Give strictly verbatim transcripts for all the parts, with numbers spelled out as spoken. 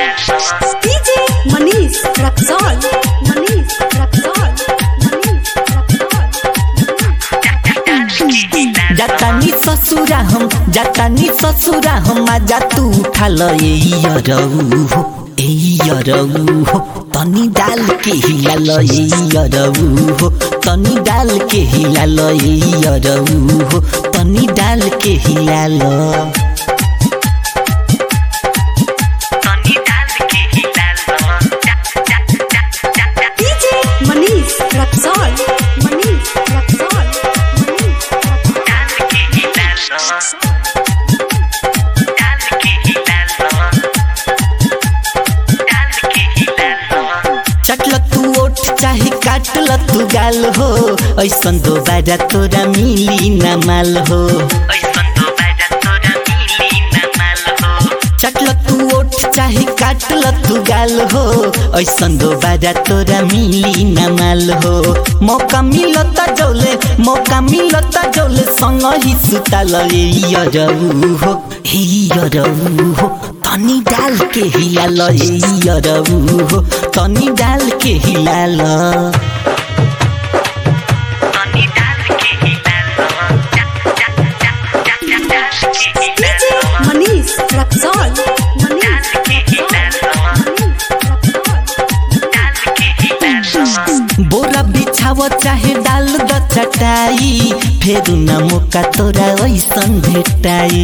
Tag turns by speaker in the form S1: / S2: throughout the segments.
S1: DJ Manish Raxaul Manish Raxaul Manish Raxaul
S2: जातानी ससुरा हम जातानी ससुरा हम आजा तू उठा ल ए यरऊ हो ए यरऊ हो तनी डाल के हिला ल ए यरऊ हो तनी डाल के हिला ल ए यरऊ हो तनी डाल के हिला ल
S1: डीजे मनीष रक्सौल मनीष रक्सौल मनीष
S2: चटल तू ओठ चाहे काटल तू गाल हो ऐसन दोबारा तोरा मिली न माल हो चटल तू ओठ चाहे काटल तू गाल हो ऐसन दोबारा तोरा मिली न माल हो मौका मिलता जौले मौका मिलता जौले संग ही सुताल ए यरऊ हो ए यरऊ हो तनी डाल के हिला ल ए यरऊ हो तनी डाल के हिला ल
S1: डीजे मनीष रक्सौल मनीष
S2: बोरा बिछाव चाहे डाल द चटाई फेरू न मौका तोरा ऐसन भेटाई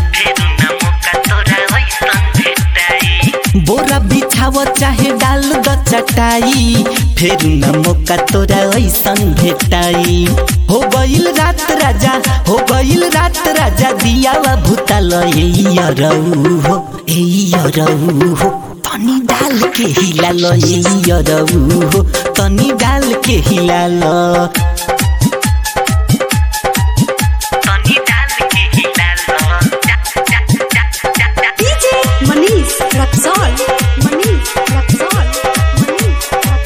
S2: बोरा बिछाव चाहे डाल द चटाई फेरू न मौका तोरा ऐसन भेटाई हो गईल रात राजा हो गईल रात राजा दियावा भूताल ए यरऊ हो ए यरऊ हो तनी डाल के हिला ल ए यरऊ हो तनी डाल के हिला ल
S1: डीजे मनीष रक्सौल मनीष रक्सौल मनीष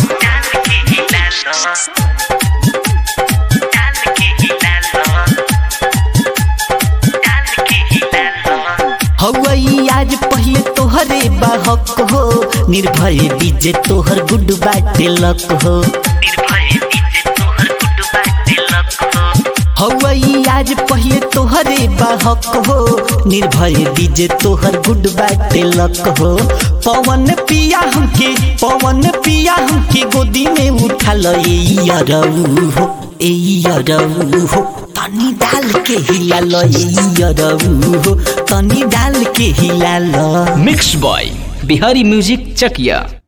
S2: हवई आज पहले तोहरे बाहक हो निर्भय डीजे तोहर गुड बाटे लक हो हवई आज पहले तोहरे बाहक हो निर्भय डीजे तोहर गुड बाटे लक हो पवन पिया हमके पवन पिया हमके गोदी में उठा ल ए यरऊ हो ए यरऊ हो तनी डाल के हिला ल ए यरऊ हो तनी डाल के हिला ल
S3: मिक्स बॉय बिहारी म्यूजिक चकिया।